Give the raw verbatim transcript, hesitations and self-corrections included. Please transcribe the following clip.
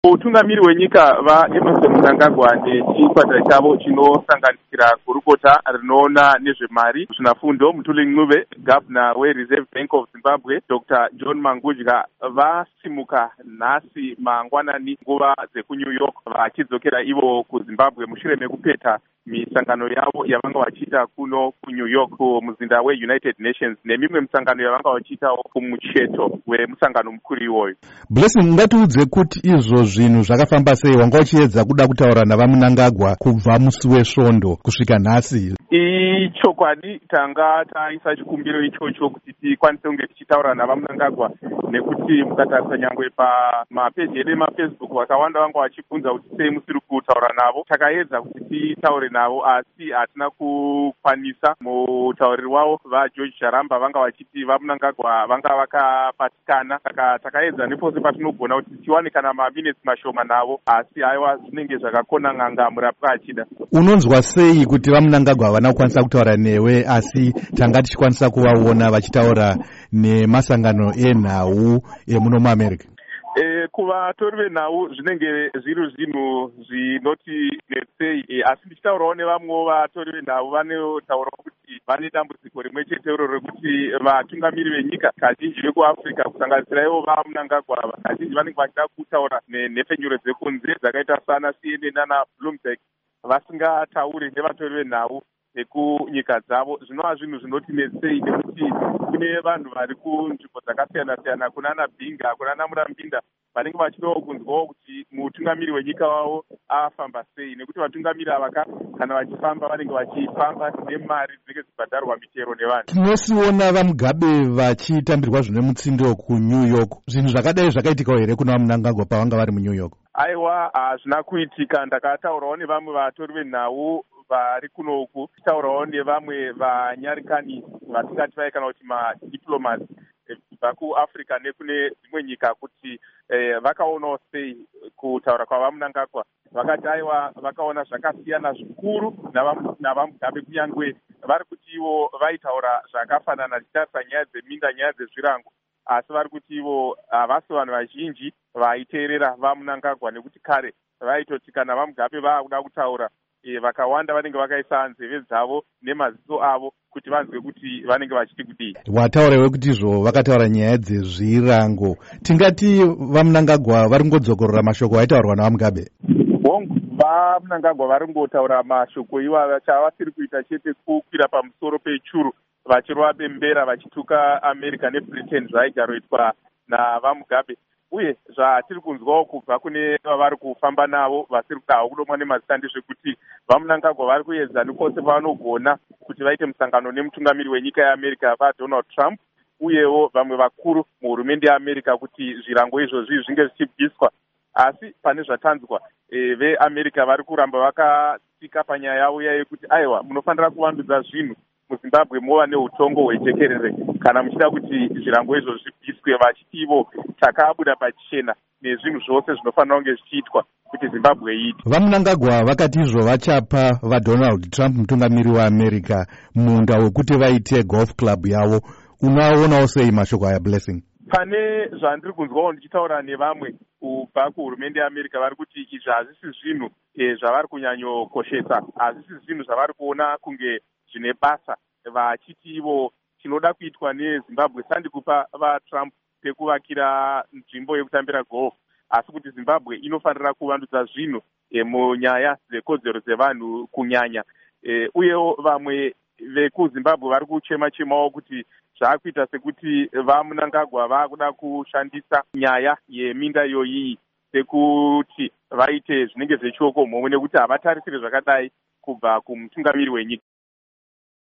Utungamiri hwenyika vaEmerson Mnangagwa nechikwata chavo chinosanganisira gurukota rinoona nezvemari, zvinafundo Mutuli Ncube, gavana weReserve Bank of Zimbabwe Doctor John Mangudya vasimuka nhasi mangwanani nguva dzekuNew York vachidzokera ivo kuZimbabwe mushure mekupeta misangano yavo yavanga vachiita kuno kuNew York muzinda weUnited Nations nemimwe misangano yavanga vachiitawo kumucheto wemusangano mukuru iwoyo. Blessing, ngatiudze kuti izvo zvinhu zvakafamba sei? Wanga uchiedza kuda kutaura naVaMnangagwa kubva musi wesvondo kusvika nhasi? Ichokwadi, tanga taisa chikumbiro ichocho kuti tikwanise kunge tichitaura naVaMnangagwa, nekuti mukatarisa nyangwe pamapeji edu emaFacebook vakawanda vanga vachibvunza kuti sei musiri kutaura navo. Takaedza kuti titaure navo asi hatina kukwanisa. Mutauriri wavo vaGeorge Charamba vanga vachiti vaMnangagwa vanga vakapatikana, saka takaedza nepose patinogona kuti tiwane kana maminutes mashoma navo, asi haiwa zvinenge zvakakona n'anga murapwa achida. Unonzwa sei kuti vaMnangagwa havana kukwanisa kutaura newe asi tanga tichikwanisa kuvaona vachitaura nemasangano enhau emuno muAmerica? E, kuvatori venhau zvinenge zviri zvinhu zvinoti netsei, e, asi ndichitaurawo nevamwewo vatori venhau vanotaurawo kuti vane dambudziko rimwe chete iro rekuti vatungamiri venyika kazhinji vekuAfrica kusanganisira ivo vaMnangagwa kazhinji vanenge vachida kutaura nenhepfenyuro dzekunze dzakaita sana C N N nana Bloomberg vasingatauri nevatori venhau nekunyika dzavo. Zvinova zvinhu zvinoti netsei nekuti kune vanhu vari kunzvimbo dzakasiyana-siyana, kunana Bhinga, kunana Murambinda, vanenge vachidawo kunzwawo kuti mutungamiri wenyika wavo afamba sei, nekuti vatungamiri ava kana vachifamba vanenge vachifamba nemari dzinenge dzibhadharwa michero nevanhu. Tinosiona vaMugabe vachitambirwa zvine mutsindo kuNew York. Zvinhu zvakadai zvakaitika here kuna vaMnangagwa pavanga vari muNew York? Aiwa, hazvina kuitika. Ndakataurawo nevamwe vatori venhau vari kunoku, tichitaurawo nevamwe vanyarikani vatingati vai kana kuti madiplomats kubva kuAfrica nekune dzimwe nyika kuti eh, vakaonawo sei kutaura kwavaMnangagwa. Vakati aiwa vakaona zvakasiyana zvikuru navaMugabe, kunyangwe vari kuti ivo vaitaura zvakafanana tichitarisa nyaya dzeminda, nyaya dzezvirango, asi vari kuti ivo havasi vanhu vazhinji vaiteerera vaMnangagwa, nekuti kare vaitoti kana vaMugabe vaakuda kutaura E, vakawanda vanenge vakaisa nzeve dzavo nemaziso avo kuti vanzwe kuti vanenge vachiti kudii. Wataurawo kuti izvo vakataura nyaya dzezvirango. Tingati vaMnangagwa vari kungodzokorora mashoko aitaurwa navaMugabe? Bongo vaMnangagwa vari kungotaura mashoko iwava, chavasiri kuita chete kukwira pamusoro pechuru vachirova bembera vachituka America neBritain zvaigaroitwa navaMugabe. Uye zvatiri kunzwawo kubva kune vavari kufamba navo vasiri kudawo kudomwa nemazita ndezvekuti vaMnangagwa vari kuedza nepose pavanogona kuti vaite musangano nemutungamiri wenyika yeAmerica vaDonald Trump, uyewo vamwe vakuru muhurumende yeAmerica kuti zvirango izvozvi zvinge zvichibviswa. Asi pane zvatanzwa, e, veAmerica vari kuramba vakatsika panyaya yavo yekuti aiwa, munofanira kuvandudza zvinhu muZimbabwe mova neutongo hwejekerere kana muchida kuti zvirango izvo zvibviswe, vachiti ivo takabuda pachena nezvinhu zvose zvinofanira kunge zvichiitwa kuti Zimbabwe iite. VaMnangagwa vakati izvo vachapa vaDonald Trump mutungamiri weAmerica munda wekuti vaite golf club yavo. Unaonawo sei mashoko aya, Blessing? Pane zvandiri kunzwawo ndichitaura nevamwe kubva kuhurumende yeAmerica vari kuti izvi hazvisi zvinhu e, zvavari kunyanyokoshesa, hazvisi zvinhu zvavari kuona kunge zvine basa, vachiti ivo chinoda kuitwa neZimbabwe sandikupa vaTrump pekuvakira nzvimbo yekutambira golf, asi kuti Zimbabwe inofanira kuvandudza zvinhu e, munyaya dzekodzero dzevanhu kunyanya. E, uyewo vamwe vekuZimbabwe vari kuchema-chemawo kuti zvaakuita sekuti vaMnangagwa vaakuda kushandisa nyaya yeminda iyoyi sekuti vaite zvinenge zvechioko mhomho, nekuti havatarisire zvakadai kubva kumutungamiri wenyika.